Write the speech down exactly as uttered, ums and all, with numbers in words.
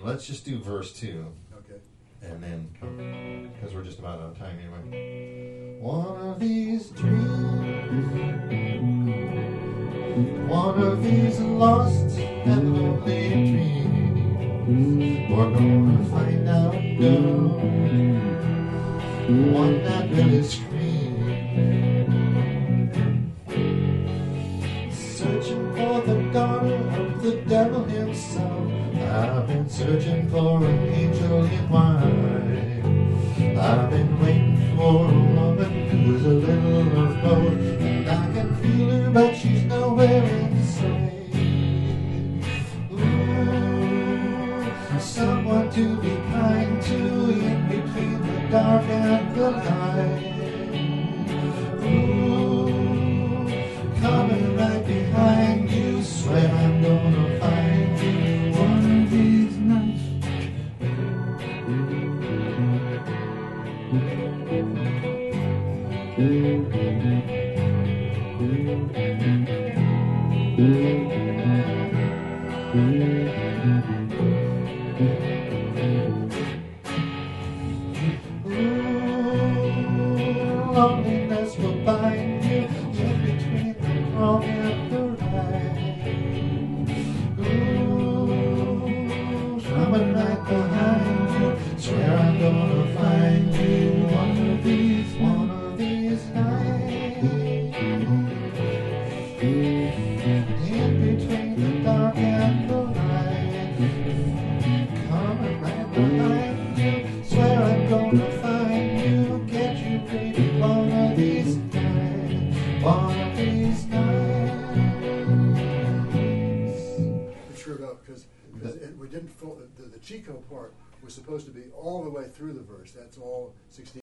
let's just do verse two. Okay. And then, because we're just about out of time anyway. One of these dreams, one of these lost and lonely dreams, we're gonna find out, girl, one that really screams. Searching for the daughter of the devil himself. I've been searching for an angel in white. I've been waiting for a woman who's a little of both, and I can feel her, but she's nowhere in sight. Ooh, someone to be kind to in between the dark and the light. Ooh, coming right behind you, swear I'm gonna find you one of these nights. Ooh, loneliness will bind you in between the wrong and the right. Ooh, coming right behind you, swear I'm gonna find you one of these, one of these nights. In between the dark and the light, coming right behind you, swear I'm gonna find you, get you baby one of these nights, one of these nights. I'm sure about because we didn't. Full, the, the Chico part was supposed to be all the way through the verse. That's all sixteen.